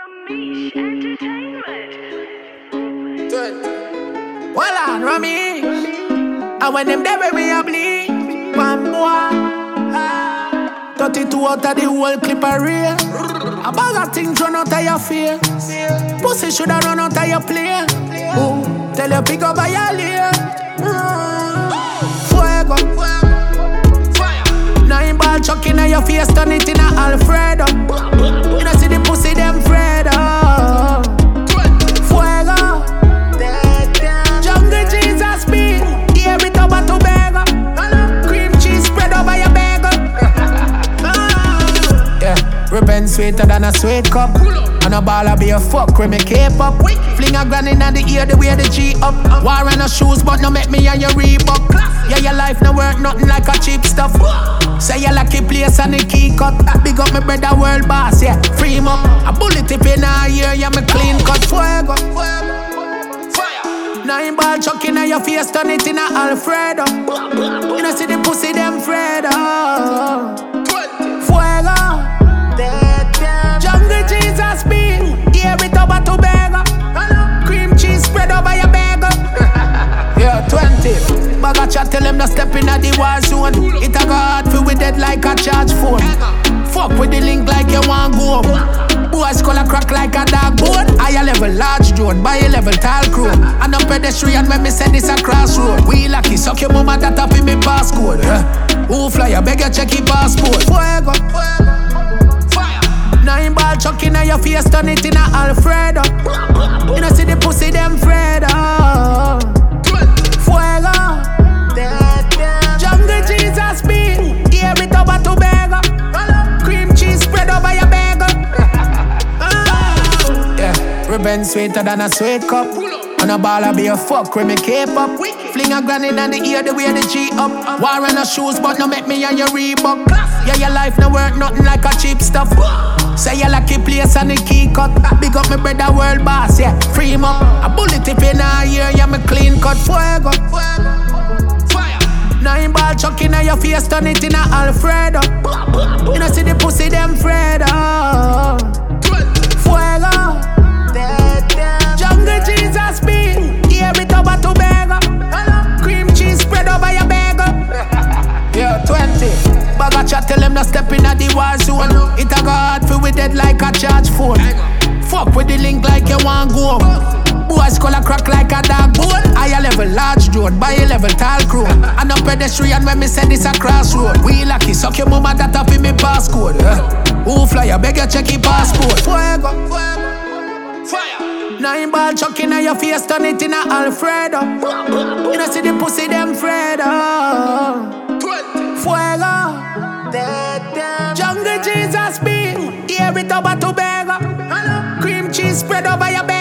Ramesh Entertainment. Well on, Ramesh. And when them there with me a bleed, one boy 32 out of the whole clip a real. A bag of things run out of your face. Pussy shoulda run out of your play. Ooh, tell you pick up by your lane. Fuego. Nine ball chuck in your face, turn it in a Alfredo. You know see the pussy them Fredo. Fuego. Jungle Jesus beat, hear it over to bagel. Cream cheese spread over your bagel. Yeah, ribbon sweeter than a sweet cup. And a baller be a fuck when me cape up. Fling a granny in the ear, the way the G up. War on a shoes, but no make me on your Reebok. Yeah, your life no work nothing like a cheap stuff. Say you lucky place and the key cut. Big up my brother world boss, yeah. Free him up. A bullet tip in a ear, yeah, me clean cut. Fuego. Nine ball chuck in your face, turn it in a Alfredo. You know see the pussy them Fredo. Fuego. Jungle Jesus beat, hear it over to bagel. Cream cheese spread over your bagel. Yeah, 20. Bag a chat, tell them to step in at the war zone. It a go hard for we dead like a charge phone. Fuck with the link like you want go home. Boys color crack like a dog bone. Higher level large drone, by a level tall chrome. And a pedestrian when me send this a crossroad. We lucky, suck your mama that up in me passcode. Who fly, I beg you check your passport. Fuego. Nine ball chuck in your face, turn it in a Alfredo. You know see the pussy them Fredo. Fuego. Jungle Jesus beat, hear it over to bagel. Cream cheese spread over your bagel. Yeah, ribbon sweeter than a sweet cup. And a baller be a fuck when me cape up. Fling a granny in the ear, the way the G up. War on a shoes, but no make me on your Reebok. Yeah, your life no work nothing like a cheap stuff. Say you lucky place and the key cut. Big up my brother world boss, yeah. Free him up. A bullet tip in a ear, yeah, me clean cut. Fuego. Nine ball chuck in your face, turn it in a Alfredo. You know see the pussy them Fredo. Fuego. Jungle Jesus beat, hear it over to bagel. Cream cheese spread over your bagel. Yeah, 20. Bag a chat, tell them to step in at the war zone. It a go hard for we dead like a charge phone. Fuck with the link like you want go home. Boys color crack like a dog bone. Higher level large drone, by a level tall chrome. And a pedestrian when me send this a crossroad. We lucky, suck your mama that up in me passcode. Who fly, I beg you check your passport. Fuego. Nine ball chuck in your face, turn it in a Alfredo. You know see the pussy them Fredo. Fuego. Jungle Jesus beat, hear it over to bagel. Cream cheese spread over your bagel.